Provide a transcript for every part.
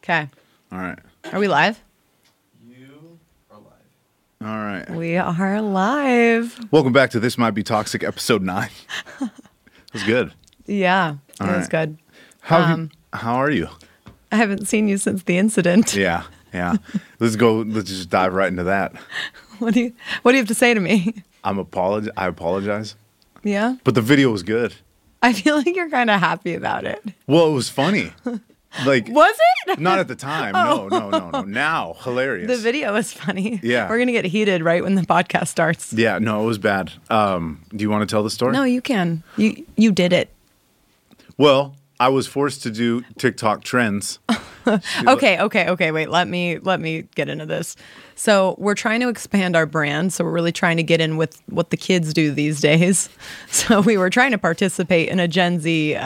Okay. All right. Are we live? You are live. All right. We are live. Welcome back to This Might Be Toxic, episode 9. It was good. Yeah, All it was right. good. How are you? I haven't seen you since the incident. Yeah. Let's just dive right into that. What do you have to say to me? I apologize. Yeah? But the video was good. I feel like you're kind of happy about it. Well, it was funny. Like, Was it? not at the time. No. Now, hilarious. The video was funny. Yeah. We're going to get heated right when the podcast starts. Yeah, no, it was bad. Do you want to tell the story? No, you can. You did it. Well, I was forced to do TikTok trends. Okay. Wait, let me get into this. So we're trying to expand our brand. So we're really trying to get in with what the kids do these days. So we were trying to participate in a Gen Z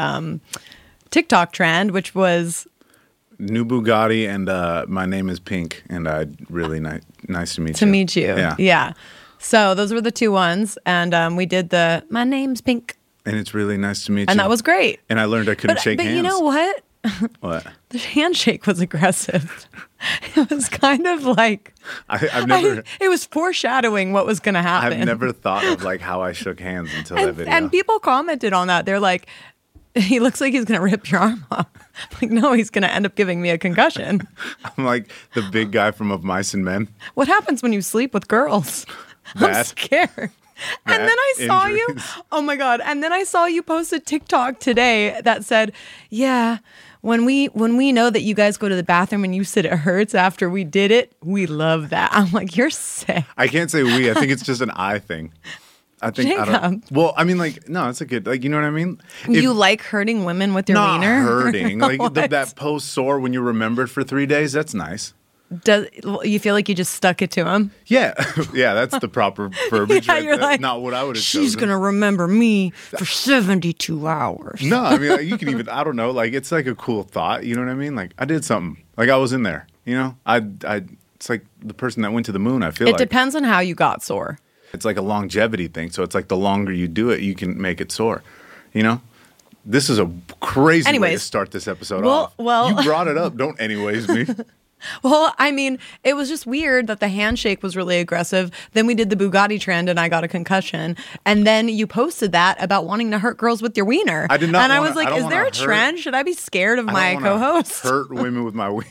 TikTok trend, which was New Bugatti and my name is Pink, and really nice to meet you. to meet you. Yeah. Yeah. So those were the two ones, and we did the my name's Pink, And it's really nice to meet you. and that was great. And I learned I couldn't shake but hands. you know what? What? The handshake was aggressive. It was kind of like I've never it was foreshadowing what was going to happen. I've never thought of like how I shook hands until that video. And people commented on that. They're like, he looks like he's going to rip your arm off. Like, no, he's going to end up giving me a concussion. I'm like the big guy from Of Mice and Men. What happens when you sleep with girls? I'm That. scared. And then I saw you. Injuries. Oh my God. And then I saw you post a TikTok today that said, yeah, when we know that you guys go to the bathroom and you said it hurts after we did it, we love that. I'm like, you're sick. I can't say we. I think it's just an I thing. I think I don't. Jacob. Well, I mean, like, no, it's a good, like, you know what I mean? You like hurting women with your not wiener? hurting, like What? that post sore when you're remembered for 3 days. That's nice. Does you feel like you just stuck it to him? Yeah, yeah, that's the proper verbiage. Yeah, right you're there. like, Not what I would have. She's chosen. gonna remember me for 72 hours. No, I mean, like, you can even, I don't know, like, it's like a cool thought, you know what I mean? Like, I did something. Like, I was in there, you know? It's like the person that went to the moon, I feel It like. depends on how you got sore. It's like a longevity thing. So it's like the longer you do it, you can make it sore, you know? This is a crazy way to Anyways. start this episode Well- off. well- You brought it up. Don't anyways me. Well, I mean, it was just weird that the handshake was really aggressive. Then we did the Bugatti trend and I got a concussion. And then you posted that about wanting to hurt girls with your wiener. I did not And I wanna- was like, I don't is there a wanna hurt- trend? Should I be scared of I my don't wanna co-host? hurt women with my wiener.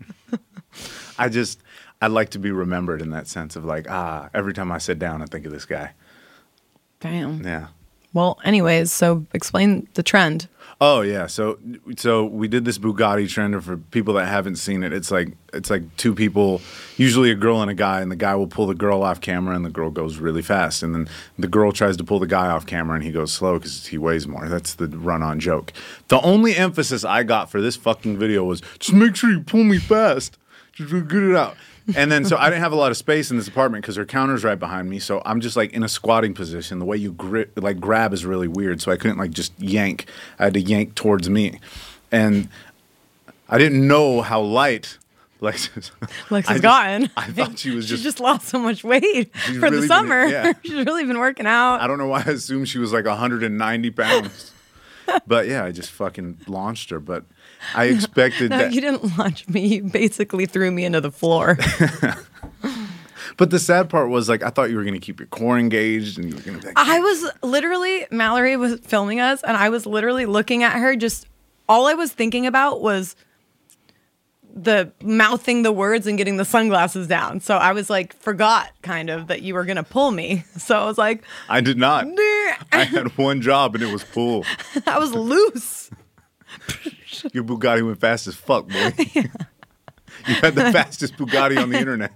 I'd like to be remembered in that sense of like, every time I sit down, I think of this guy. Damn. Yeah. Well, anyways, so explain the trend. Oh yeah, so we did this Bugatti trend. And for people that haven't seen it, it's like two people, usually a girl and a guy, and the guy will pull the girl off camera, and the girl goes really fast, and then the girl tries to pull the guy off camera, and he goes slow because he weighs more. That's the run-on joke. The only emphasis I got for this fucking video was just make sure you pull me fast, just get it out. And then so I didn't have a lot of space in this apartment because her counter's right behind me. So I'm just like in a squatting position. The way you grab is really weird. So I couldn't like just yank. I had to yank towards me. And I didn't know how light Lex Lex gotten. I thought she was She just lost so much weight She's for really the summer. been- yeah. She's really been working out. I don't know why I assumed she was like 190 pounds. But yeah, I just fucking launched her. But I expected No, that. you didn't launch me. You basically threw me into the floor. But the sad part was like I thought you were going to keep your core engaged and you were going to be like, I was literally, Mallory was filming us, and I was literally looking at her. Just all I was thinking about was the mouthing the words and getting the sunglasses down. So I was like, forgot kind of that you were going to pull me. So I was like, I did not. "Nah." I had one job and it was pull. I was loose. Your Bugatti went fast as fuck, boy. You had the fastest Bugatti on the internet.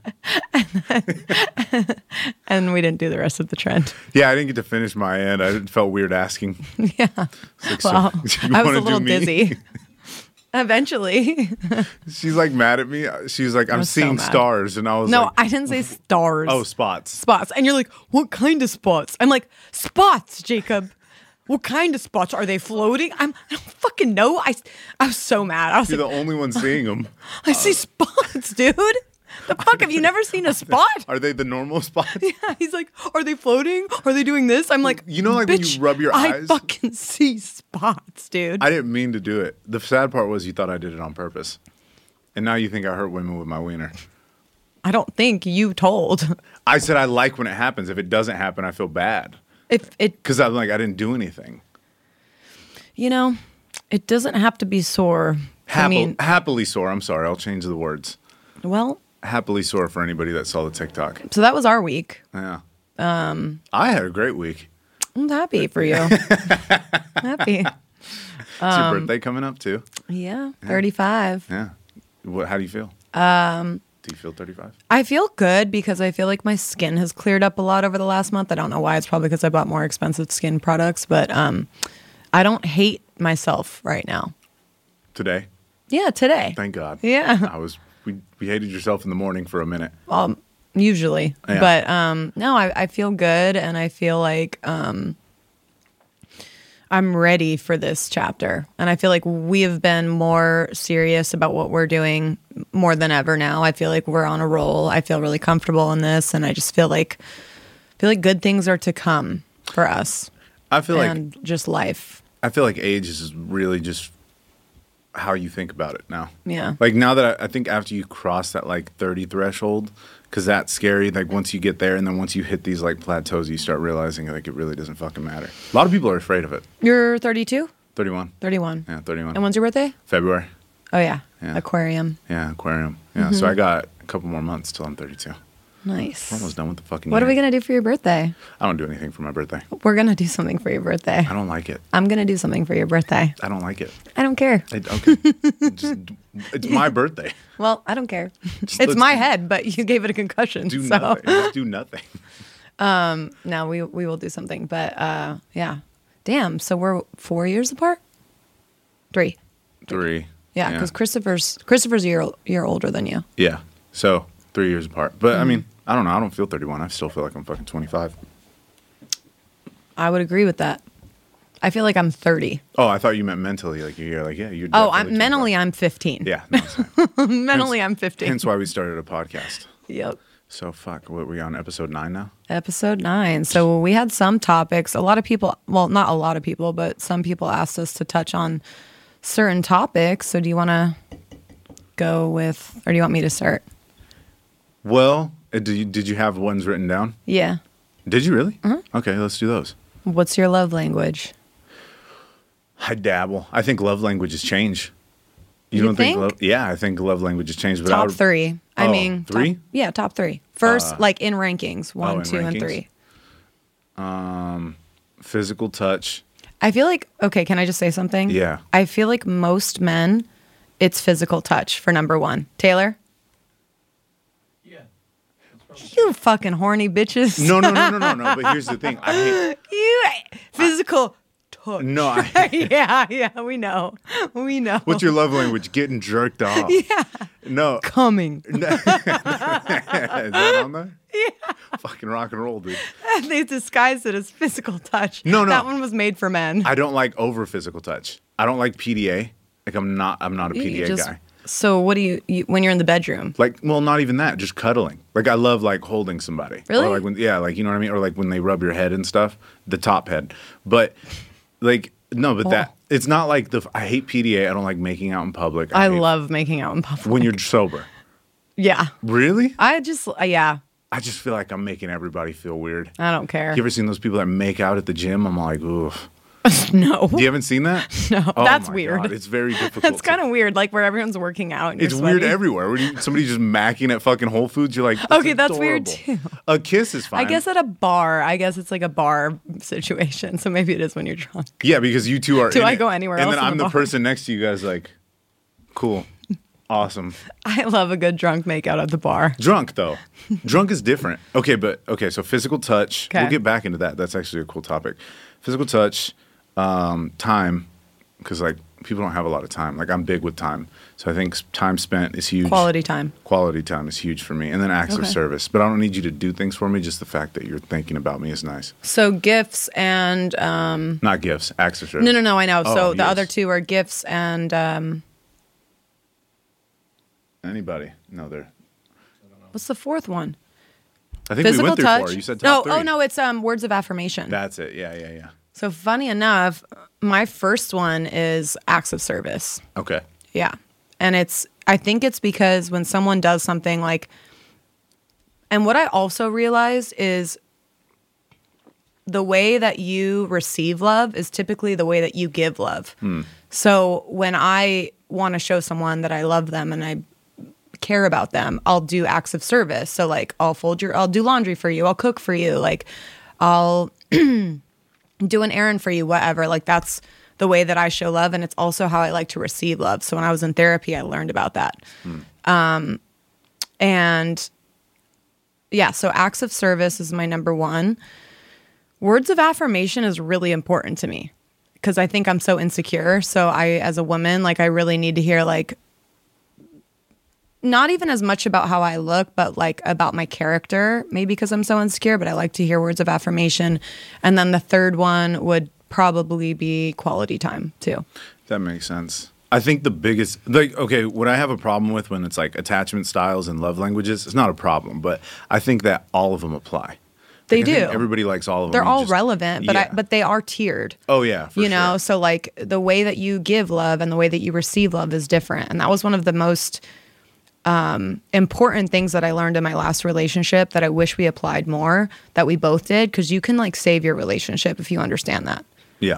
And we didn't do the rest of the trend. Yeah, I didn't get to finish my end. I felt weird asking. Yeah. It's like, Well, so, you I was wanna a little do me? dizzy. Eventually. She's like mad at me. She's like, I'm was so seeing mad. stars. And I was No, like, I didn't say stars. oh, spots. Spots. And you're like, what kind of spots? I'm like, spots, Jacob. What kind of spots? Are they floating? I don't fucking know. I was so mad. I was You're like, the only one seeing them. I see spots, dude. The fuck, have you never seen a spot? Are they the normal spots? Yeah, he's like, are they floating? Are they doing this? I'm like, You know, like when you bitch, rub your I eyes? fucking see spots, dude. I didn't mean to do it. The sad part was you thought I did it on purpose. And now you think I hurt women with my wiener. I don't think you told. I said I like when it happens. If it doesn't happen, I feel bad. If it, Because I'm like, I didn't do anything. you know, it doesn't have to be sore. I mean, Happily sore. I'm sorry. I'll change the words. well, Happily sore for anybody that saw the TikTok. so that was our week. Yeah. I had a great week. I'm happy for you. Happy. It's your birthday coming up too. Yeah, 35. Yeah. How do you feel? Do you feel 35? I feel good because I feel like my skin has cleared up a lot over the last month. I don't know why. It's probably because I bought more expensive skin products, but I don't hate myself right now. Today? Yeah, today. Thank God. Yeah. We hated yourself in the morning for a minute. Usually. Yeah. But no, I feel good, and I feel like I'm ready for this chapter. And I feel like we have been more serious about what we're doing more than ever now. I feel like we're on a roll. I feel really comfortable in this, and I just feel like good things are to come for us. I feel and just life. I feel like age is really just how you think about it now. Yeah. Like now that I think after you cross that like 30 threshold, because that's scary. Like once you get there, and then once you hit these like plateaus, you start realizing like it really doesn't fucking matter. A lot of people are afraid of it. You're 32? 31. 31. Yeah, 31. And when's your birthday? February. Oh, yeah. Yeah. Aquarium. Yeah, aquarium. Yeah, so I got a couple more months till I'm 32. Nice. We're almost done with the fucking What year. are we going to do for your birthday? I don't do anything for my birthday. We're going to do something for your birthday. I don't like it. I'm going to do something for your birthday. I don't like it. I don't care. Okay. It's my birthday. Well, I don't care. Just It's let's my head, but you gave it a concussion. Do so nothing. Just do nothing. no, we will do something. But yeah. Damn. So we're 4 years apart? 3. 3. Yeah, because Christopher's a year older than you. Yeah. So 3 years apart. But I mean, I don't know. I don't feel 31. I still feel like I'm fucking 25. I would agree with that. I feel like I'm 30. Oh, I thought you meant mentally. Like you're like, yeah, you're. Oh, definitely mentally 25. I'm 15. Yeah. No, same. Mentally I'm 15. Hence why we started a podcast. Yep. So fuck. What, we on episode 9 now? Episode 9. So we had some topics. A lot of people, well, not a lot of people, but some people asked us to touch on certain topics. So do you want to go with, or do you want me to start? Well, did you have ones written down? Yeah. Did you really? Mm-hmm. Okay, let's do those. What's your love language? I dabble. I think love languages change. You don't think? love? Yeah, I think love languages change. But I Top would, 3. I Oh, mean, 3? Top 3. First, like in rankings, 1, in 2, and rankings? 3. Physical touch. I feel like, okay, can I just say something? Yeah. I feel like most men, it's physical touch for number 1. Taylor? Yeah. You fucking horny bitches. No. But here's the thing. I hate. You physical touch. No, I. Yeah, we know. We know. What's your love language? Getting jerked off. Yeah. No. coming? Is that on there? Yeah. Fucking rock and roll, dude. They disguised it as physical touch. No. That one was made for men. I don't like over physical touch. I don't like PDA. Like I'm not a PDA guy. So what do you when you're in the bedroom? Like, well, not even that. Just cuddling. Like I love like holding somebody. Really? Or like when, yeah, like you know what I mean. Or like when they rub your head and stuff, the top head. But like no, but that it's not like I hate PDA. I don't like making out in public. I hate love making out in public. when you're sober. Yeah. Really? I just yeah. I just feel like I'm making everybody feel weird. I don't care. You ever seen those people that make out at the gym? I'm like, oof. No. You haven't seen that? No, Oh that's my weird. God, it's very difficult. That's kind of weird, like where everyone's working out. And It's you're weird sweaty. everywhere. When somebody just macking at fucking Whole Foods, you're like, Okay, that's weird adorable. too. A kiss is fine. I guess at a bar. I guess it's like a bar situation. So maybe it is when you're drunk. Yeah, because you two are. Do in I it. go anywhere And else then in I'm the the bar? person next to you guys, like, cool, awesome. I love a good drunk makeout at the bar. Drunk though, drunk is different. Okay, so physical touch. Okay. We'll get back into that. That's actually a cool topic. Physical touch, time, because like people don't have a lot of time. Like I'm big with time, so I think time spent is huge. Quality time. Quality time is huge for me, and then acts of Okay. service. But I don't need you to do things for me. Just the fact that you're thinking about me is nice. So gifts and Not gifts, acts of service. no, I know. Oh, So the yes. other 2 are gifts and Anybody? No, they're. what's the 4th one? I think Physical we went through touch. 4. You said top 3. Oh no, it's words of affirmation. That's it. Yeah. So funny enough, my first one is acts of service. Okay. Yeah. And I think it's because when someone does something like, and what I also realized is the way that you receive love is typically the way that you give love. So when I want to show someone that I love them and I care about them, I'll do acts of service. So like I'll do laundry for you, I'll cook for you, like I'll do an errand for you, whatever. Like that's the way that I show love, and it's also how I like to receive love. So when I was in therapy, I learned about that. And yeah, so acts of service is my number one. Words of affirmation is really important to me because I think I'm so insecure. So as a woman, like I really need to hear like, not even as much about how I look, but like about my character, maybe because I'm so insecure, but I like to hear words of affirmation. And then the third one would probably be quality time too. That makes sense. I think the biggest, like, okay, what I have a problem with when it's like attachment styles and love languages, it's not a problem, but I think that all of them apply. They Like, I do. think everybody likes all of them. They're You all just- relevant, but yeah. but they are tiered. Oh yeah, for You know, sure. so like the way that you give love and the way that you receive love is different. And that was one of the most important things that I learned in my last relationship that I wish we applied more, that we both did, because you can like save your relationship if you understand that. Yeah.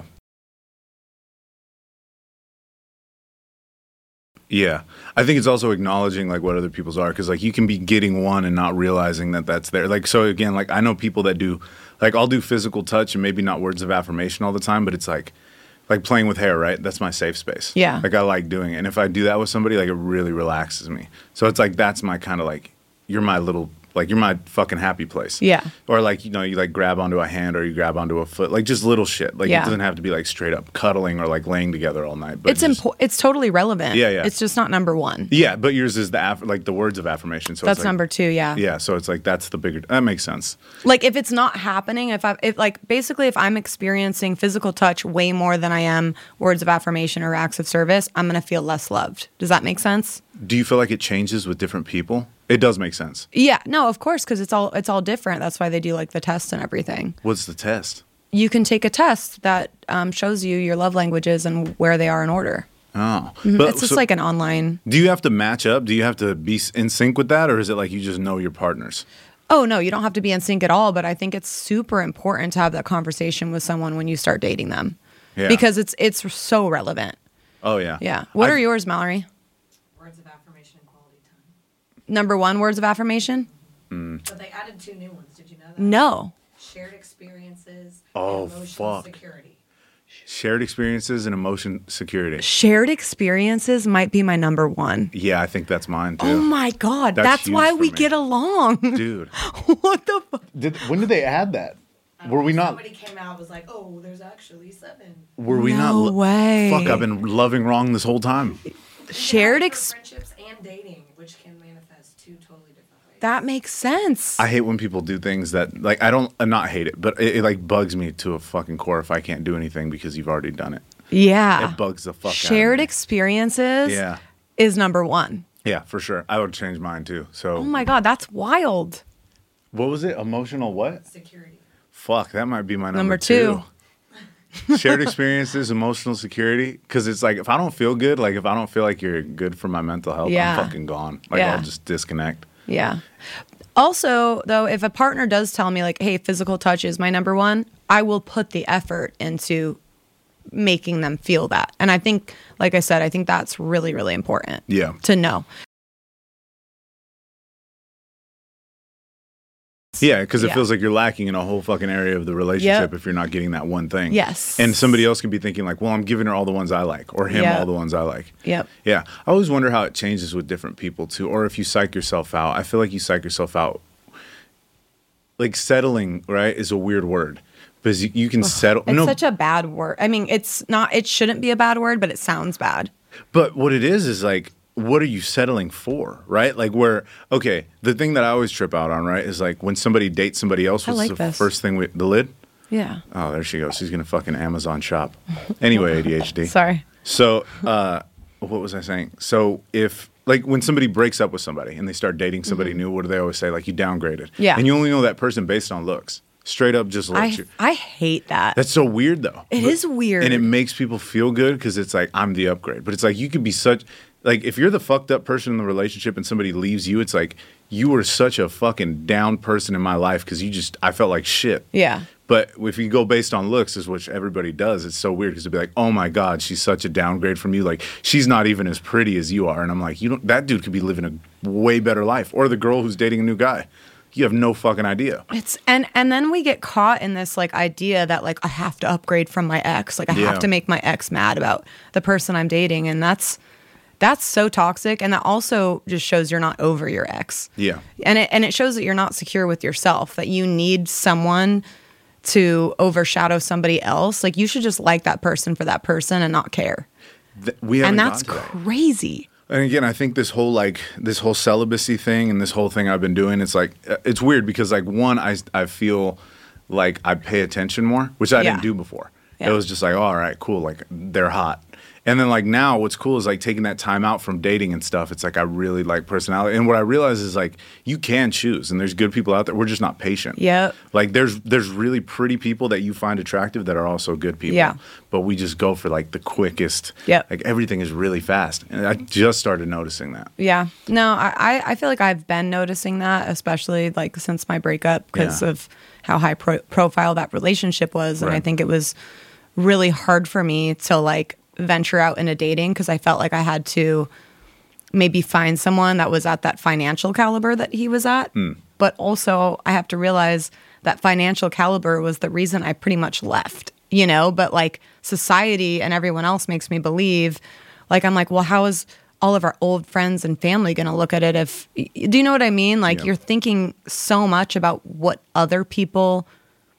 Yeah. I think it's also acknowledging like what other people's are, because like you can be getting one and not realizing that that's there. Like, so again, like I know people that do, like I'll do physical touch and maybe not words of affirmation all the time, but it's like playing with hair, right? That's my safe space. Yeah. Like I like doing it. And if I do that with somebody, like it really relaxes me. So it's like, that's my kind of like, you're my little, like you're my fucking happy place. Yeah. Or like, you know, you like grab onto a hand or you grab onto a foot, like just little shit. Like Yeah. it doesn't have to be like straight up cuddling or like laying together all night. But It's just- it's totally relevant. Yeah, yeah. It's just not number one. Yeah, but yours is the like the words of affirmation. So That's it's like, number two. Yeah. Yeah, so it's like that's the bigger. That makes sense. Like if it's not happening, if like basically if I'm experiencing physical touch way more than I am words of affirmation or acts of service, I'm gonna feel less loved. Does that make sense? Do you feel like it changes with different people? It does make sense. Yeah. No, of course, because it's all different. That's why they do like the tests and everything. What's the test? You can take a test that shows you your love languages and where they are in order. Oh, It's just like an online. Do you have to match up? Do you have to be in sync with that, or is it like you just know your partners? Oh no, you don't have to be in sync at all. But I think it's super important to have that conversation with someone when you start dating them, Yeah. because it's so relevant. Oh yeah. Yeah. What I- are yours, Mallory? Words of affirmation and quality time. Number one, words of affirmation? But they added 2 new ones. Did you know that? No. Shared experiences Oh, and emotional fuck. security. Shared experiences and emotion security. Shared experiences might be my number one. Yeah, I think that's mine too. Oh my God. That's That's why huge for we me. get along. Dude, What the fuck? when did they add that? Were we not? Somebody came out and was like, oh, there's actually 7. Were we No not? way. Fuck! I've been loving wrong this whole time. Shared For ex. friendships and dating, which can manifest 2 totally different ways. That makes sense. I hate when people do things that like I don't not hate it, but it like bugs me to a fucking core if I can't do anything because you've already done it. Yeah. It bugs the fuck out Shared of me. experiences Yeah. is number one. Yeah, for sure. I would change mine too. So Oh my God, that's wild. what was it? Emotional what? Security. Fuck, that might be my number, Number two. Shared experiences, emotional security. Because it's like if I don't feel good, like if I don't feel like you're good for my mental health, Yeah. I'm fucking gone. Like Yeah. I'll just disconnect. Yeah. Also, though, if a partner does tell me, like, hey, physical touch is my number one, I will put the effort into making them feel that. And I think, like I said, I think that's really, really important Yeah. to know. Yeah, because it Yeah. feels like you're lacking in a whole fucking area of the relationship if you're not getting that one thing. Yes. And somebody else can be thinking like, well, I'm giving her all the ones I like, or him Yeah. all the ones I like. Yep. Yeah. I always wonder how it changes with different people too, or if you psych yourself out. I feel like you psych yourself out. Like settling, right, is a weird word. Because you can settle. It's no, such a bad word. I mean, it's not, it shouldn't be a bad word, but it sounds bad. but what it is like, what are you settling for, right? Like where, okay, the thing that I always trip out on, right, is like when somebody dates somebody else, I what's like the this. first thing the lid? Yeah. Oh, there she goes. She's going to fucking Amazon shop. Anyway, ADHD. Sorry. So, what was I saying? So, if, like, when somebody breaks up with somebody and they start dating somebody new, what do they always say? Like, you downgraded. Yeah. And you only know that person based on looks. Straight up just looks. I hate that. That's so weird, though. It is weird. And it makes people feel good because it's like, I'm the upgrade. But it's like, you could be such, like if you're the fucked up person in the relationship and somebody leaves you, it's like you were such a fucking down person in my life because I felt like shit. Yeah. But if you go based on looks, is which everybody does, it's so weird because it'd be like, oh my God, she's such a downgrade from you. Like she's not even as pretty as you are. And I'm like, that dude could be living a way better life. Or the girl who's dating a new guy. You have no fucking idea. It's and then we get caught in this like idea that like I have to upgrade from my ex. Like I have to make my ex mad about the person I'm dating. And that's so toxic. And that also just shows you're not over your ex. Yeah. And it shows that you're not secure with yourself, that you need someone to overshadow somebody else. Like you should just like that person for that person and not care. And that's crazy. And again, I think this whole celibacy thing and this whole thing I've been doing, it's like, it's weird because like one, I feel like I pay attention more, which I didn't do before. Yeah. It was just like, oh, all right, cool. Like they're hot. And then like now what's cool is like taking that time out from dating and stuff. It's like I really like personality. And what I realize is like you can choose and there's good people out there. We're just not patient. Yeah. Like there's really pretty people that you find attractive that are also good people. Yeah. But we just go for like the quickest. Yeah. Like everything is really fast. And I just started noticing that. Yeah. No, I feel like I've been noticing that, especially like since my breakup because of how high profile that relationship was. And I think it was really hard for me to like venture out into dating because I felt like I had to maybe find someone that was at that financial caliber that he was at. But also I have to realize that financial caliber was the reason I pretty much left, you know, but like society and everyone else makes me believe, like, I'm like, well, how is all of our old friends and family going to look at it if, do you know what I mean? Like you're thinking so much about what other people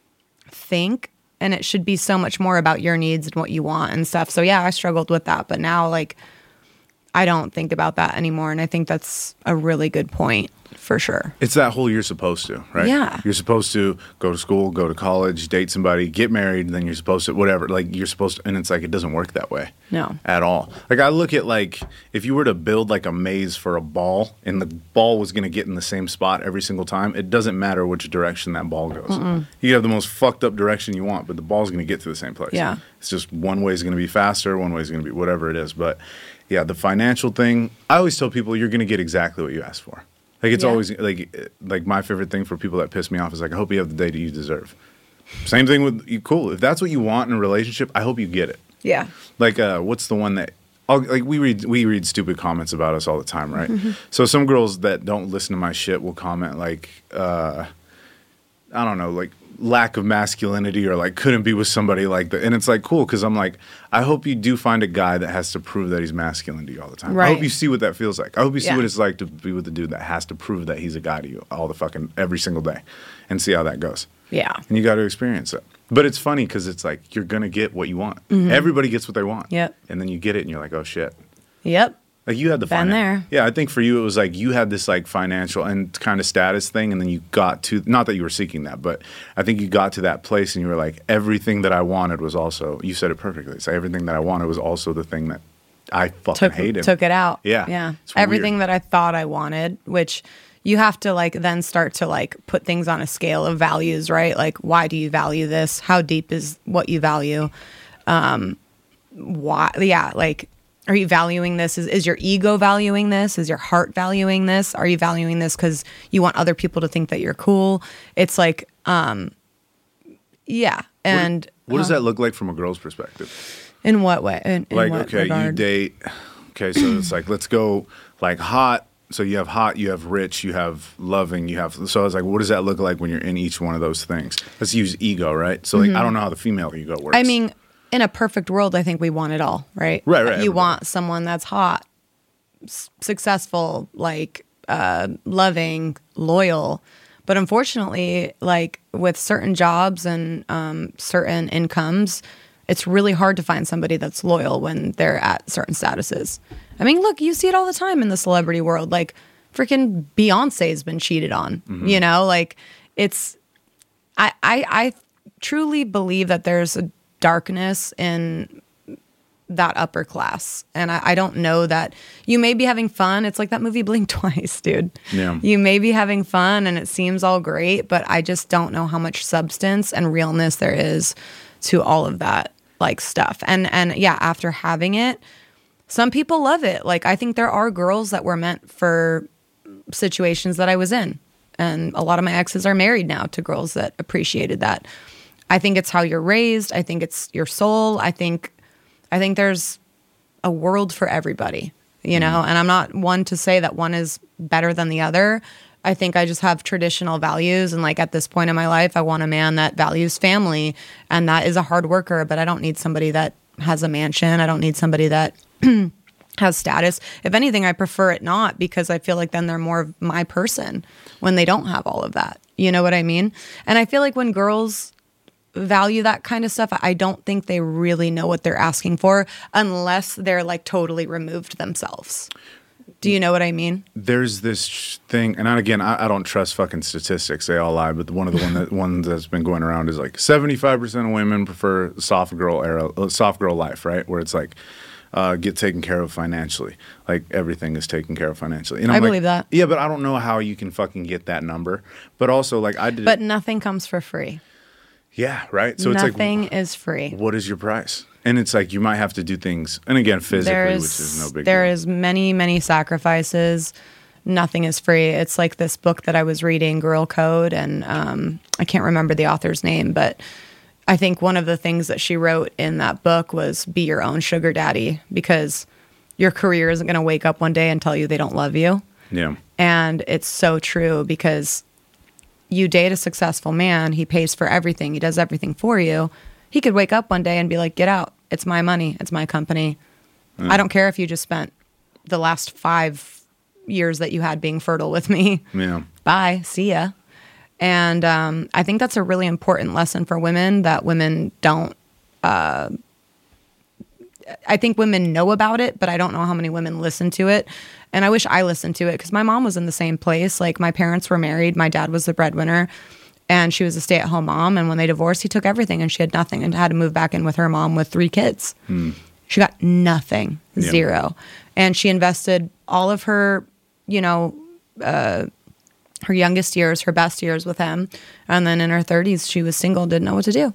think. And it should be so much more about your needs and what you want and stuff. So yeah, I struggled with that. But now like I don't think about that anymore. And I think that's a really good point for sure. It's that whole you're supposed to, right? Yeah. You're supposed to go to school, go to college, date somebody, get married, and then you're supposed to, whatever. Like you're supposed to, and it's like it doesn't work that way. No. At all. Like I look at like, if you were to build like a maze for a ball and the ball was going to get in the same spot every single time, it doesn't matter which direction that ball goes. You have the most fucked up direction you want, but the ball's going to get to the same place. Yeah. It's just one way is going to be faster, one way is going to be whatever it is. But yeah, the financial thing, I always tell people you're going to get exactly what you asked for. Like it's always like my favorite thing for people that piss me off is like, I hope you have the data you deserve. Same thing with you. Cool. If that's what you want in a relationship, I hope you get it. Yeah. Like, what's the one that like we read stupid comments about us all the time, right? So some girls that don't listen to my shit will comment like, I don't know, like lack of masculinity or like couldn't be with somebody like that. And it's like cool because I'm like, I hope you do find a guy that has to prove that he's masculine to you all the time. Right. I hope you see what that feels like. I hope you see what it's like to be with a dude that has to prove that he's a guy to you all the fucking every single day and see how that goes. Yeah. And you got to experience it. But it's funny because it's like you're going to get what you want. Everybody gets what they want. Yep. And then you get it and you're like, oh shit. Yep. Like you had the been there. Yeah, I think for you it was like you had this like financial and kind of status thing, and then you got to, not that you were seeking that, but I think you got to that place and you were like, everything that I wanted was also, you said it perfectly. It's like everything that I wanted was also the thing that I fucking hated. Took it out. Yeah. Yeah. It's everything weird. that I thought I wanted, which you have to like then start to like put things on a scale of values, right? Like, why do you value this? How deep is what you value? Why? Yeah. Like, are you valuing this? Is your ego valuing this? Is your heart valuing this? Are you valuing this because you want other people to think that you're cool? It's like, yeah. And what does that look like from a girl's perspective? In what way? In like, what okay, regard? you date. Okay, so it's like, let's go like hot. So you have hot, you have rich, you have loving, you have. So I was like, what does that look like when you're in each one of those things? Let's use ego, right? So like, I don't know how the female ego works. I mean, in a perfect world, I think we want it all, right? Right. You everybody. want someone that's hot, successful, like loving, loyal. But unfortunately, like with certain jobs and certain incomes, it's really hard to find somebody that's loyal when they're at certain statuses. I mean, look, you see it all the time in the celebrity world. Like freaking Beyonce's been cheated on, you know, like it's, I truly believe that there's a darkness in that upper class. And I don't know that you may be having fun. It's like that movie Blink Twice, dude. Yeah. You may be having fun and it seems all great, but I just don't know how much substance and realness there is to all of that like stuff. And yeah, after having it, Some people love it. Like, I think there are girls that were meant for situations that I was in. And a lot of my exes are married now to girls that appreciated that. I think it's how you're raised. I think it's your soul. I think there's a world for everybody, you know? And I'm not one to say that one is better than the other. I think I just have traditional values. And like at this point in my life, I want a man that values family and that is a hard worker, but I don't need somebody that has a mansion. I don't need somebody that has status. If anything, I prefer it not, because I feel like then they're more of my person when they don't have all of that. You know what I mean? And I feel like when girls value that kind of stuff, I don't think they really know what they're asking for unless they're like totally removed themselves. Do you know what I mean? There's this thing, and again, I don't trust fucking statistics. They all lie, but one of the ones that's been going around is like 75% of women prefer soft girl life, right? Where it's like, get taken care of financially. Like everything is taken care of financially. And I believe that. Yeah, but I don't know how you can fucking get that number. But also, like But nothing comes for free. Yeah, right? So nothing it's like, is free. What is your price? And it's like you might have to do things, and again, physically, which is no big deal. There is many, many sacrifices. Nothing is free. It's like this book that I was reading, Girl Code, and I can't remember the author's name, but I think one of the things that she wrote in that book was be your own sugar daddy, because your career isn't going to wake up one day and tell you they don't love you. Yeah. And it's so true, because you date a successful man, he pays for everything, he does everything for you. He could wake up one day and be like, get out. It's my money. It's my company. I don't care if you just spent the last 5 years that you had being fertile with me. Yeah. Bye. See ya. And I think that's a really important lesson for women that women don't. I think women know about it, but I don't know how many women listen to it. And I wish I listened to it, because my mom was in the same place. Like, my parents were married. My dad was the breadwinner. And she was a stay-at-home mom. And when they divorced, he took everything, and she had nothing, and had to move back in with her mom with 3 kids. She got nothing, zero. And she invested all of her, her youngest years, her best years with him. And then in her 30s, she was single, didn't know what to do.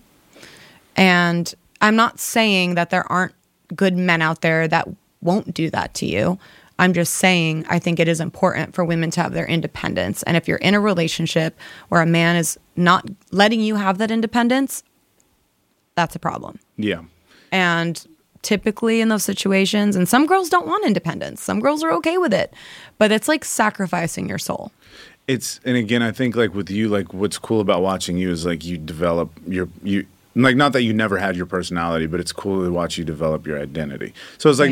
And I'm not saying that there aren't good men out there that won't do that to you. I'm just saying I think it is important for women to have their independence. And if you're in a relationship where a man is not letting you have that independence, that's a problem. Yeah. And typically in those situations, and some girls don't want independence. Some girls are okay with it. But it's like sacrificing your soul. And again, I think like with you, like what's cool about watching you is like you develop you like, not that you never had your personality, but it's cool to watch you develop your identity. So it's like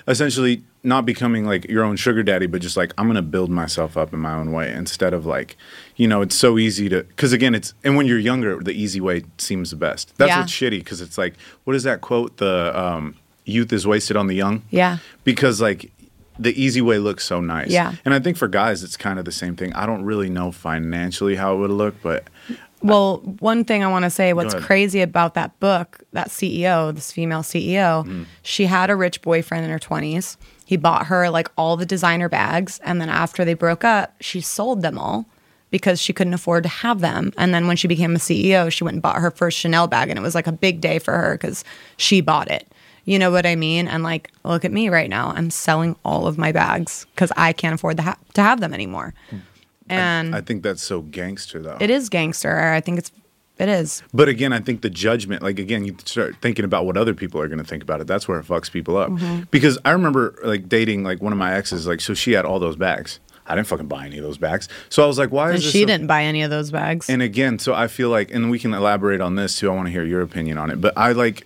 not becoming like your own sugar daddy, but just like, I'm going to build myself up in my own way, instead of like, it's so easy to, because again, and when you're younger, the easy way seems the best. That's what's shitty, because it's like, what is that quote? The youth is wasted on the young. Yeah. Because like, the easy way looks so nice. Yeah. And I think for guys, it's kind of the same thing. I don't really know financially how it would look, but... Well, one thing I want to say, what's crazy about that book, that CEO, this female CEO, she had a rich boyfriend in her 20s. He bought her like all the designer bags. And then after they broke up, she sold them all because she couldn't afford to have them. And then when she became a CEO, she went and bought her first Chanel bag. And it was like a big day for her because she bought it. You know what I mean? And like, look at me right now. I'm selling all of my bags because I can't afford to have them anymore. And I think that's so gangster, though. It is gangster. I think it is. But again, I think the judgment, like, again, you start thinking about what other people are going to think about it. That's where it fucks people up. Because I remember, like, dating, like, one of my exes, like, so she had all those bags. I didn't fucking buy any of those bags. So I was like, why is this? She didn't buy any of those bags. And again, so I feel like, and we can elaborate on this too. I want to hear your opinion on it. But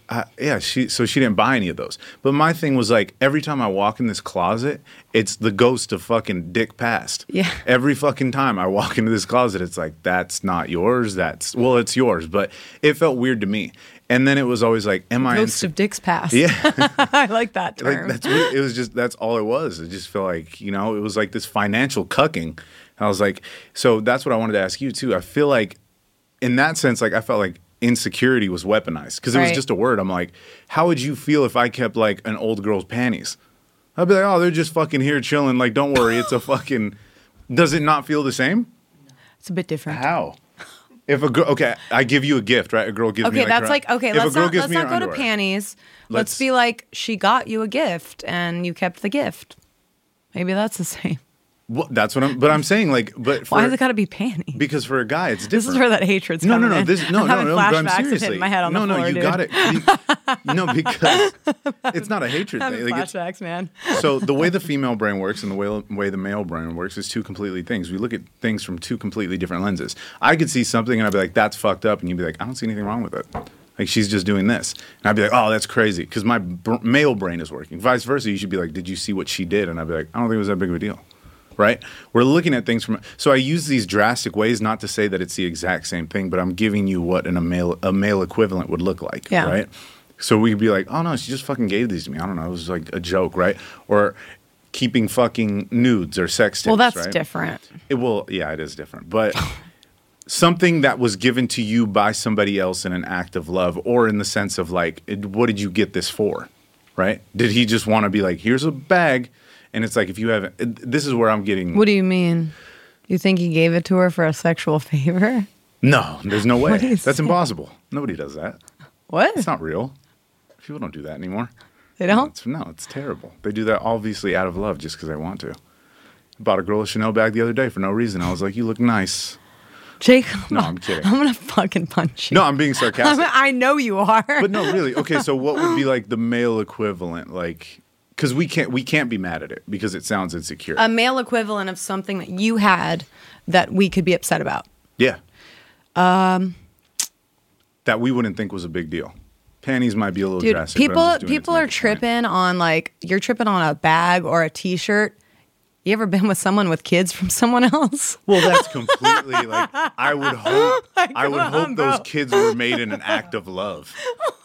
she didn't buy any of those. But my thing was like, every time I walk in this closet, it's the ghost of fucking Dick Past. Yeah. Every fucking time I walk into this closet, it's like, that's not yours. It's yours. But it felt weird to me. And then it was always like, Ghost of Dick's Past. Yeah. I like that term. Like, it was just, that's all it was. It just felt like, it was like this financial cucking. I was like, so that's what I wanted to ask you too. I feel like in that sense, like I felt like insecurity was weaponized because it was just a word. I'm like, how would you feel if I kept like an old girl's panties? I'd be like, oh, they're just fucking here chilling. Like, don't worry. It's a fucking, does it not feel the same? It's a bit different. How? If a girl, okay, I give you a gift, right? A girl gives me Okay, that's like okay. if a Let's girl not gives me her go to underwear, panties. Let's let's- be like she got you a gift and you kept the gift. Maybe that's the same. Well, that's what I'm saying. Like, but for, Why has it got to be panties? because for a guy, it's different. This is where that hatred's No, coming no, in. this no, I'm no, having no. But I'm flashbacks and seriously. hitting my head on no, the no, floor, you dude. got it. No, because it's not a hatred Having thing. Like, it's- flashbacks, man. so the way the female brain works and the way the male brain works is two completely things. We look at things from two completely different lenses. I could see something and I'd be like, "That's fucked up," and you'd be like, "I don't see anything wrong with it." Like she's just doing this, and I'd be like, "Oh, that's crazy," because my male brain is working. Vice versa, you should be like, "Did you see what she did?" And I'd be like, "I don't think it was that big of a deal." Right? We're looking at things from. So I use these drastic ways, not to say that it's the exact same thing, but I'm giving you what a male equivalent would look like. Yeah. Right? So we'd be like, "Oh no, she just fucking gave these to me. I don't know. It was like a joke, right?" Or keeping fucking nudes or sex tapes. Well, that's right? different. Yeah, it is different, but something that was given to you by somebody else in an act of love, or in the sense of like, what did you get this for? Right? Did he just want to be like, "Here's a bag," and it's like, if you haven't, this is where I'm getting. What do you mean? You think he gave it to her for a sexual favor? No, there's no way. What is That's that? impossible. Nobody does that. What? It's not real. People don't do that anymore. They don't? No, it's terrible. They do that obviously out of love, just because they want to. Bought a girl a Chanel bag the other day for no reason. I was like, "You look nice." Jake, No, I'm kidding. I'm going to fucking punch you. No, I'm being sarcastic. I know you are. But no, really. Okay, so what would be like the male equivalent? Like, because we can't be mad at it because it sounds insecure. A male equivalent of something that you had that we could be upset about. Yeah. That we wouldn't think was a big deal. Panties might be a little Dude, drastic. but I'm just doing it to people make are a point. tripping on like you're tripping on a bag or a t-shirt. You ever been with someone with kids from someone else? Well, that's completely like I would hope. I would on, hope bro. those kids were made in an act of love.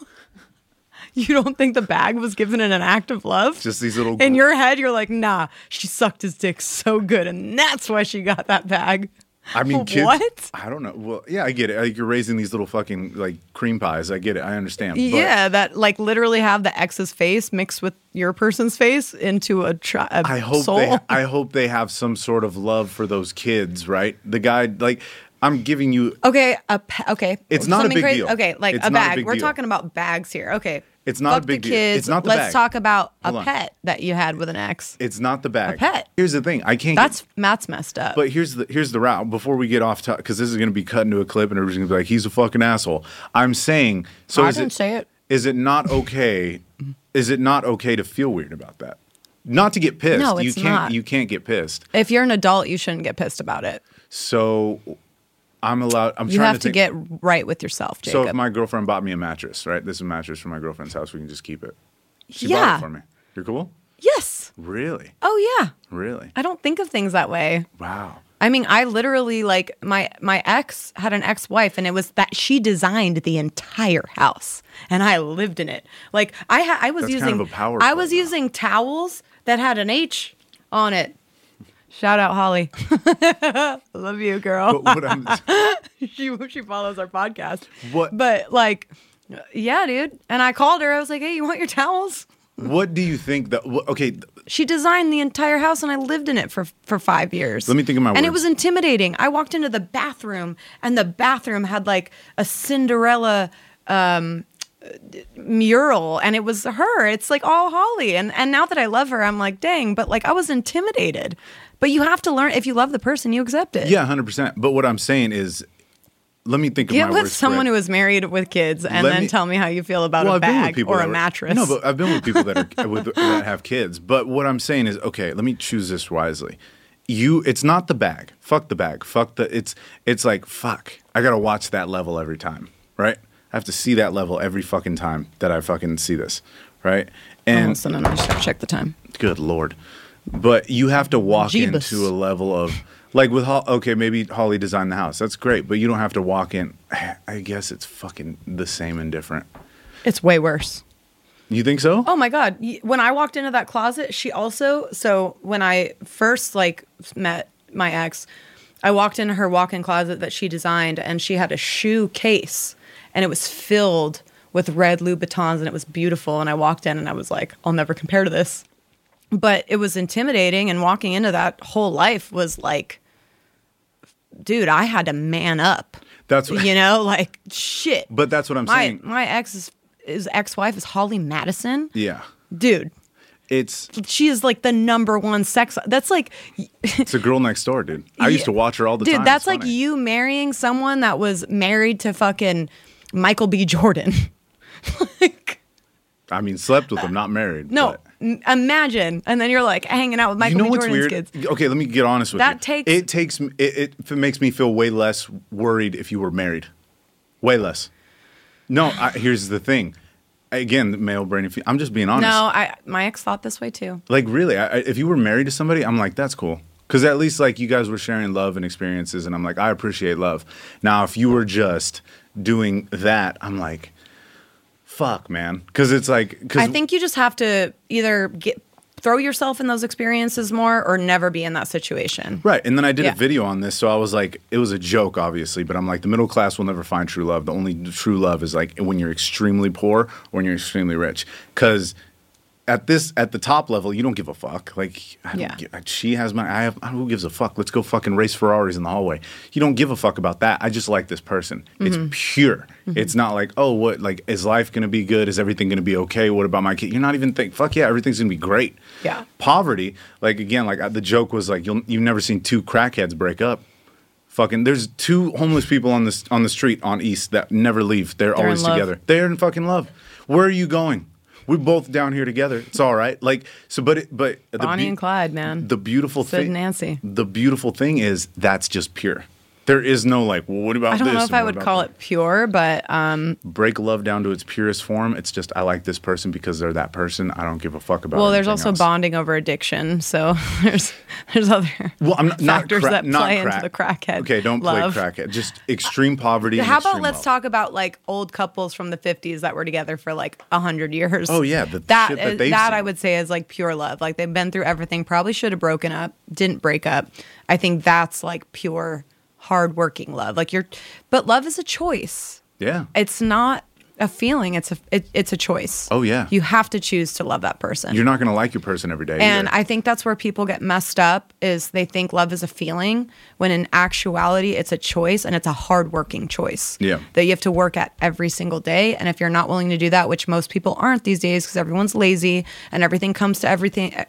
You don't think the bag was given in an act of love? Just these little. In your head, you're like, nah, she sucked his dick so good, and that's why she got that bag. I mean, kids. What? I don't know. Well, yeah, I get it. Like you're raising these little fucking like cream pies. I get it. I understand. But Yeah, that like literally have the ex's face mixed with your person's face into a soul. I hope they have some sort of love for those kids, right? The guy, like, I'm giving you. Okay, okay. It's not a Something big crazy. deal. Okay, like It's a not a bag. big We're deal. talking about bags here. Okay. It's not a Fuck big the deal. kids. It's not the Let's bag. talk about Hold a on. pet that you had with an ex. It's not the bag. A pet. Here's the thing. I can't. That's messed up. But here's the route. Before we get off, because this is going to be cut into a clip, and everybody's going to be like, "He's a fucking asshole." I'm saying. So I is didn't say it. Is it not okay? Is it not okay to feel weird about that? Not to get pissed. No, it's you can't. not. You can't get pissed. If you're an adult, you shouldn't get pissed about it. So I'm allowed. I'm You trying have to think, get right with yourself, Jacob. So if my girlfriend bought me a mattress, right? This is a mattress from my girlfriend's house. We can just keep it. She bought Yeah. it for me. You're cool? Yes. Really? Oh yeah. Really? I don't think of things that way. Wow. I mean, I literally like my ex had an ex-wife, and it was that she designed the entire house, and I lived in it. Like I was That's using kind of a power I play, was though. using towels that had an H on it. Shout out Holly. Love you, girl. But what I'm, she follows our podcast. What- But like, yeah, dude. And I called her. I was like, hey, you want your towels? what do you think that? Okay, She designed the entire house, and I lived in it for 5 years. Let me think of my And it words. was intimidating. I walked into the bathroom, and the bathroom had like a Cinderella mural, and it was her. It's like all Holly. And now that I love her, I'm like, dang. But like, I was intimidated. But you have to learn. If you love the person, you accept it. yeah, 100%. But what I'm saying is, let me think of Get my with words someone correct. who is married with kids, and Let then me- tell me how you feel about Well, a I've been with bag people or that a were- mattress. No, but I've been with people that are that have kids. But what I'm saying is, okay, let me choose this wisely. It's not the bag. Fuck the bag. Fuck the. It's like fuck. I gotta watch that level every time, right? I have to see that level every fucking time that I fucking see this, right? And Listen, I should check the time. good lord, but you have to walk Jeebus. into a level of. Like with okay, maybe Holly designed the house. That's great, but you don't have to walk in. I guess it's fucking the same and different. It's way worse. You think so? Oh my God. When I walked into that closet, so when I first like met my ex, I walked into her walk-in closet that she designed, and she had a shoe case, and it was filled with red Louboutins, and it was beautiful. And I walked in and I was like, I'll never compare to this. But it was intimidating, and walking into that whole life was like, dude, I had to man up. That's what, You know, like shit. but that's what I'm My saying. my his ex-wife is Holly Madison. Yeah. Dude, It's she is like the number one sex. That's like, it's a girl next door, dude. I used to watch her all the time. dude, that's It's like funny. you marrying someone that was married to fucking Michael B. Jordan. Like, I mean, slept with him, not married. no, but- imagine. And then you're like hanging out with Michael You know B. what's Jordan's weird? kids. Okay, let me get honest with That you. takes- It makes me feel way less worried if you were married. Way less. No, here's the thing. Again, the male brain. I'm just being honest. No, my ex thought this way too. Like really, if you were married to somebody, I'm like, that's cool. Because at least like you guys were sharing love and experiences, and I'm like, I appreciate love. Now, if you were just doing that, I'm like, fuck, man. Because it's like, I think you just have to either throw yourself in those experiences more or never be in that situation. right. And then I did Yeah. a video on this, so I was like, it was a joke, obviously, but I'm like, the middle class will never find true love. The only true love is like when you're extremely poor or when you're extremely rich. Because at the top level, you don't give a fuck. Like, she has my, who gives a fuck? Let's go fucking race Ferraris in the hallway. You don't give a fuck about that. I just like this person. It's pure. It's not like, oh, what, like, is life going to be good? Is everything going to be okay? What about my kid? You're not even thinking, fuck yeah, everything's going to be great. Yeah. Poverty, like, again, like the joke was like, you've never seen two crackheads break up. Fucking, there's two homeless people on the street on East that never leave. They're in always love. together. They're in fucking love. Where are you going? We're both down here together. It's all right. Like so, but Bonnie and Clyde, man. the beautiful Sid thing, and Nancy. The beautiful thing is that's just pure. There is no like, well, what about I this? don't know if and I what would about call that? it pure, but Break love down to its purest form. It's just I like this person because they're that person. I don't give a fuck about. well, there's anything also else. bonding over addiction. So there's other Well, I'm not factors cra- that not play crack. into the crackhead. Okay, don't love. play crackhead. Just extreme poverty. and How about extreme let's love. talk about like old couples from the 50s that were together for like 100 years. Oh, yeah, the that shit that is- they've that seen. I would say is like pure love. Like they've been through everything. Probably should have broken up. Didn't break up. I think that's like pure hardworking love. Like but love is a choice. Yeah. It's not a feeling. It's a choice. Oh, yeah. You have to choose to love that person. You're not gonna like your person every day. And either. I think that's where people get messed up is they think love is a feeling when in actuality it's a choice and it's a hardworking choice. Yeah. That you have to work at every single day. And if you're not willing to do that, which most people aren't these days because everyone's lazy and everything comes to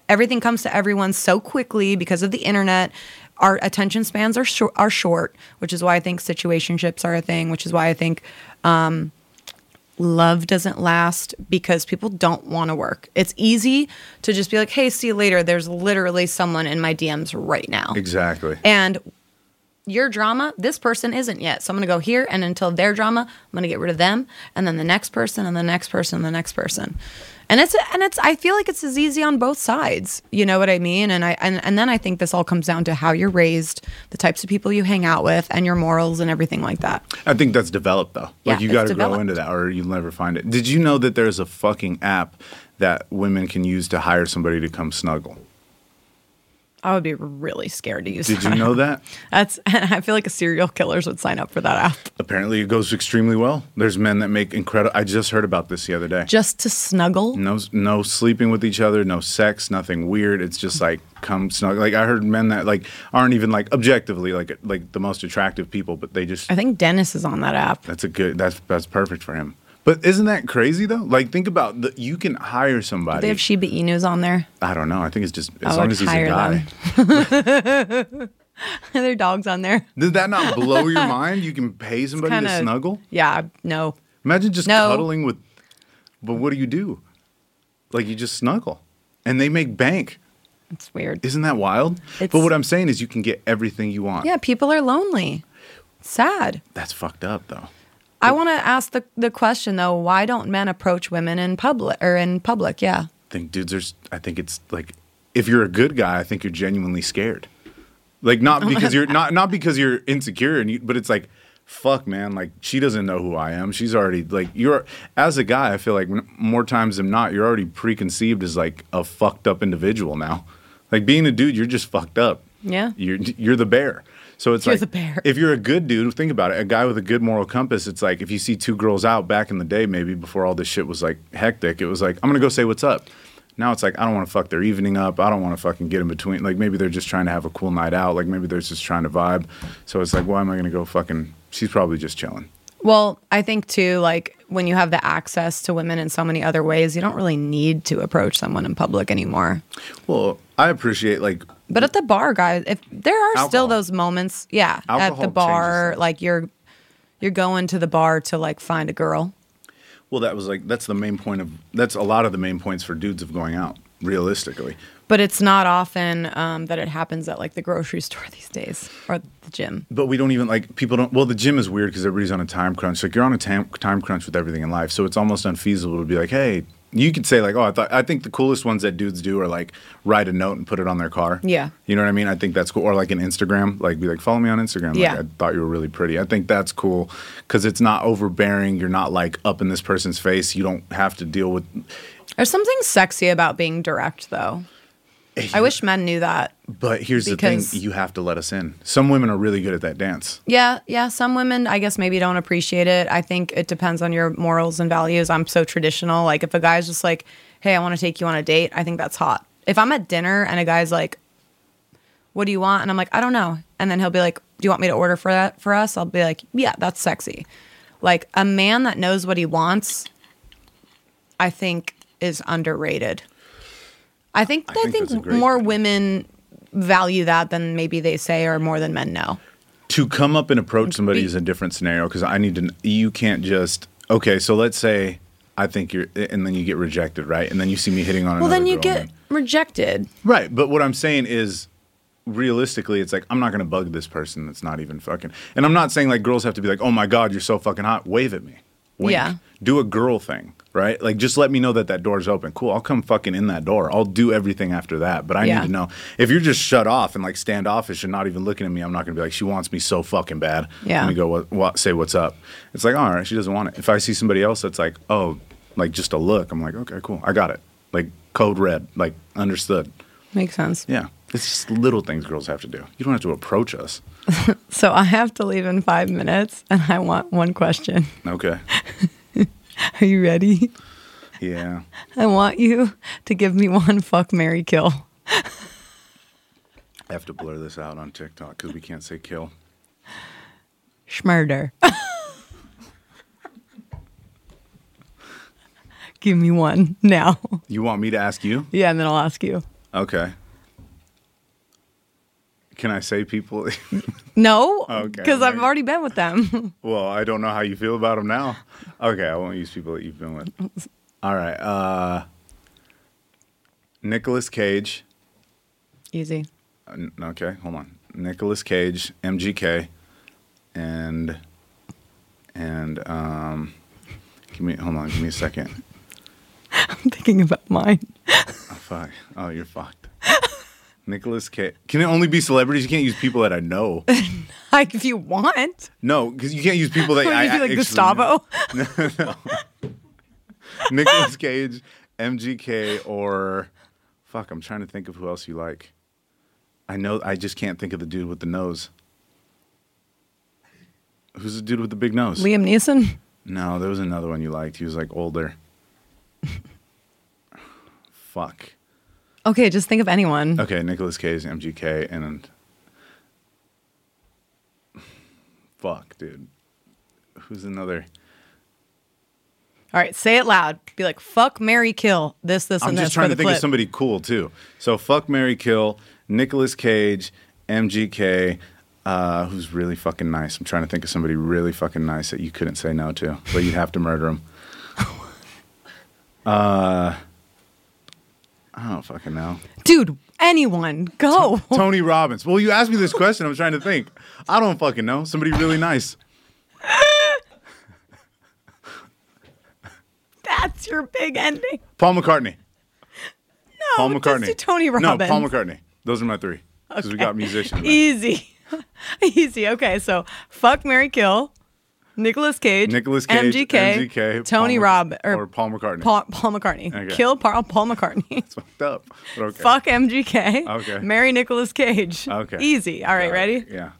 everyone so quickly because of the internet. Our attention spans are short, which is why I think situationships are a thing, which is why I think love doesn't last because people don't want to work. It's easy to just be like, hey, see you later. There's literally someone in my DMs right now. Exactly. And your drama, this person isn't yet. So I'm going to go here, and until their drama, I'm going to get rid of them, and then the next person, and the next person, and the next person. And it's I feel like it's as easy on both sides. You know what I mean? And then I think this all comes down to how you're raised, the types of people you hang out with, and your morals and everything like that. I think that's developed though. Yeah, Like you it's got to grow developed. into that, or you'll never find it. Did you know that there's a fucking app that women can use to hire somebody to come snuggle? I would be really scared to use Did that. you know that? I feel like a serial killers would sign up for that app. Apparently, it goes extremely well. There's men that make incredible. I just heard about this the other day. Just to snuggle? No sleeping with each other, no sex, nothing weird. It's just like come snuggle. Like I heard men that like aren't even like objectively like the most attractive people, but they just I think Dennis is on that app. that's perfect for him. But isn't that crazy though? Like think about you can hire somebody. They have Shiba Inus on there. I don't know. I think it's just as I long would as he's a hire guy. them. Their dogs on there. Did that not blow your mind? You can pay somebody to Kinda- snuggle? Yeah, no. Imagine just No. cuddling with. But what do? Like you just snuggle, and they make bank. It's weird. Isn't that wild? It's- But what I'm saying is, you can get everything you want. Yeah, people are lonely. Sad. That's fucked up, though. I want to ask the question though, why don't men approach women in public Yeah. I think it's like, if you're a good guy, I think you're genuinely scared. Like not because you're not because you're insecure, but it's like, fuck, man. Like she doesn't know who I am. She's already like as a guy. I feel like more times than not, you're already preconceived as like a fucked up individual now. Like being a dude, you're just fucked up. Yeah. You're the bear. So it's You're like the bear. if you're a good dude, think about it. A guy with a good moral compass. It's like if you see two girls out back in the day, maybe before all this shit was like hectic. It was like I'm gonna go say what's up. Now it's like I don't want to fuck their evening up. I don't want to fucking get in between. Like maybe they're just trying to have a cool night out. Like maybe they're just trying to vibe. So it's like why am I gonna go fucking she's probably just chilling. Well, I think too, like when you have the access to women in so many other ways, you don't really need to approach someone in public anymore. Well, I appreciate like. But at the bar, guys, if there are still Alcohol. those moments, yeah, at Alcohol the bar, changes like you're going to the bar to like find a girl. Well, that's the main point that's a lot of the main points for dudes of going out, realistically. But it's not often that it happens at like the grocery store these days or the gym. But we don't even like people don't. Well, the gym is weird because everybody's on a time crunch. Like you're on a time crunch with everything in life, so it's almost unfeasible to be like, hey, you could say like, oh, I think the coolest ones that dudes do are like write a note and put it on their car. Yeah. You know what I mean? I think that's cool. Or like an Instagram, like be like, follow me on Instagram. Yeah. Like, I thought you were really pretty. I think that's cool because it's not overbearing. You're not like up in this person's face. You don't have to deal with. There's something sexy about being direct, though. I wish men knew that. But here's the thing: you have to let us in. Some women are really good at that dance. Yeah. Some women, I guess, maybe don't appreciate it. I think it depends on your morals and values. I'm so traditional. Like, if a guy's just like, hey, I want to take you on a date, I think that's hot. If I'm at dinner and a guy's like, what do you want? And I'm like, I don't know. And then he'll be like, do you want me to order for us? I'll be like, yeah, that's sexy. Like, a man that knows what he wants, I think, is underrated. I think that's a great more point. women value that than maybe they say or more than men know. To come up and approach somebody is a different scenario because you can't just, okay, so let's say I think and then you get rejected, right? And then you see me hitting on another Well, then you girl, get rejected. Right, but what I'm saying is, realistically, it's like, I'm not going to bug this person that's not even fucking, and I'm not saying like girls have to be like, oh my God, you're so fucking hot, wave at me. Wink. Yeah. Do a girl thing, right? Like, just let me know that door's open. Cool, I'll come fucking in that door. I'll do everything after that. But I need to know. If you're just shut off and like standoffish and not even looking at me, I'm not going to be like, she wants me so fucking bad. Yeah. Let me go say what's up. It's like, all right, she doesn't want it. If I see somebody else that's like, oh, like just a look, I'm like, okay, cool, I got it. Like, code red, like, understood. Makes sense. Yeah. It's just little things girls have to do. You don't have to approach us. So I have to leave in 5 minutes, and I want one question. Okay. Are you ready? Yeah. I want you to give me one fuck, marry, kill. I have to blur this out on TikTok because we can't say kill. Schmurder. Give me one now. You want me to ask you? Yeah, and then I'll ask you. Okay. Can I say people? No, Okay. because I've already been with them. Well, I don't know how you feel about them now. Okay, I won't use people that you've been with. All right. Nicolas Cage. Easy. Okay, hold on. Nicolas Cage, MGK, and give me a second. I'm thinking about mine. Oh, fuck. Oh, you're fucked. Nicolas Cage. Can it only be celebrities? You can't use people that I know. Like, if you want. No, because you can't use people that Would I you be like actually Gustavo? know. No. Nicolas Cage, MGK, or fuck, I'm trying to think of who else you like. I just can't think of the dude with the nose. Who's the dude with the big nose? Liam Neeson? No, there was another one you liked. He was like older. Fuck. Okay, just think of anyone. Okay, Nicolas Cage, MGK, and fuck, dude. Who's another? All right, say it loud. Be like, fuck, marry, kill. This, I'm and just this trying for to the think clip. of somebody cool too. So fuck, marry, kill. Nicolas Cage, MGK. Who's really fucking nice. I'm trying to think of somebody really fucking nice that you couldn't say no to, but you'd have to murder him. I don't fucking know. Dude, anyone, go. Tony Robbins. Well, you asked me this question. I'm trying to think. I don't fucking know. Somebody really nice. That's your big ending. Paul McCartney. No, Paul McCartney. just do Tony Robbins. No, Paul McCartney. Those are my three. Because we got musicians. Easy. Easy. Okay, so fuck, marry, kill. Nicolas Cage, MGK, Tony Robbins, or Paul McCartney. Paul McCartney. Okay. Kill Paul McCartney. It's fucked up. But okay. Fuck MGK. Okay. Marry Nicolas Cage. Okay. Easy. All right, ready? Yeah.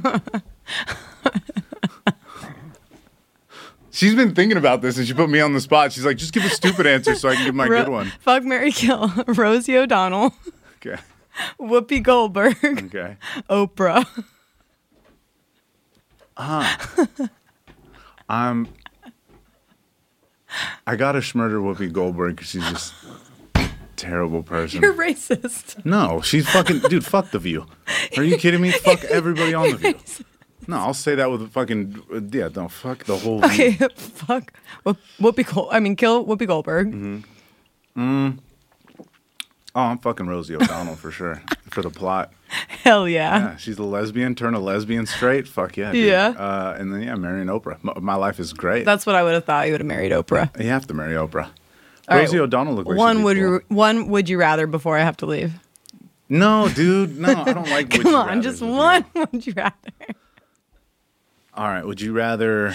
She's been thinking about this and she put me on the spot. She's like, just give a stupid answer so I can give my good one. Fuck, marry, kill. Rosie O'Donnell, Okay. Whoopi Goldberg, Okay. Oprah. I gotta schmurder Whoopi Goldberg because she's just a terrible person. You're racist. No, she's fucking dude. Fuck The View. Are you kidding me? Fuck everybody on The View. Racist. No, I'll say that with a fucking yeah. No, fuck the whole. Okay, View. fuck Whoopi kill Whoopi Goldberg. Oh, I'm fucking Rosie O'Donnell for sure for the plot. Hell yeah. Yeah, she's a lesbian, turn a lesbian straight. Fuck yeah. Dude. Yeah. And then marrying Oprah. My life is great. That's what I would have thought. You would have married Oprah. You have to marry Oprah. All Rosie right, O'Donnell looked like one she'd be would cool. one would you rather before I have to leave? No, dude. No, I don't like. Would Come you on, rathers just with you. one would you rather? All right. Would you rather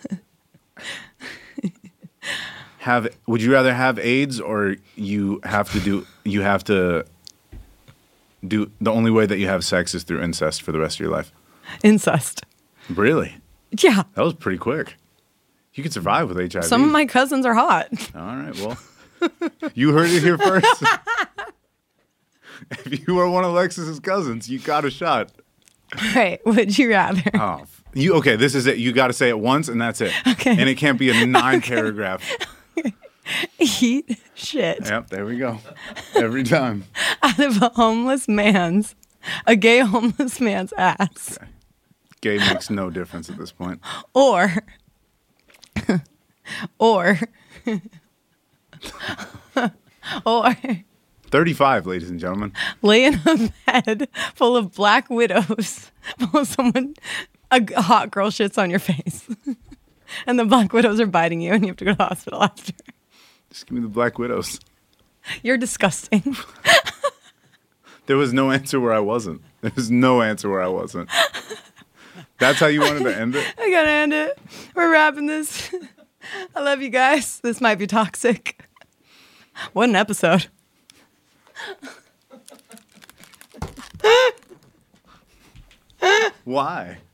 have AIDS or you have to do the only way that you have sex is through incest for the rest of your life? Incest. Really? Yeah. That was pretty quick. You could survive with HIV. Some of my cousins are hot. All right. Well, you heard it here first. If you are one of Alexis's cousins, you got a shot. All right. Would you rather? Oh, okay. This is it. You got to say it once, and that's it. Okay. And it can't be a 9-paragraph. Eat shit Yep. There we go. Every time. out of a gay homeless man's ass, Gay makes no difference at this point. or 35, ladies and gentlemen. lay in a bed full of black widows, full of a hot girl shits on your face, and the black widows are biting you, and you have to go to the hospital after. Just give me the Black Widows. You're disgusting. There was no answer where I wasn't. There was no answer where I wasn't. That's how you wanted to end it? I gotta end it. We're wrapping this. I love you guys. This might be toxic. What an episode. Why?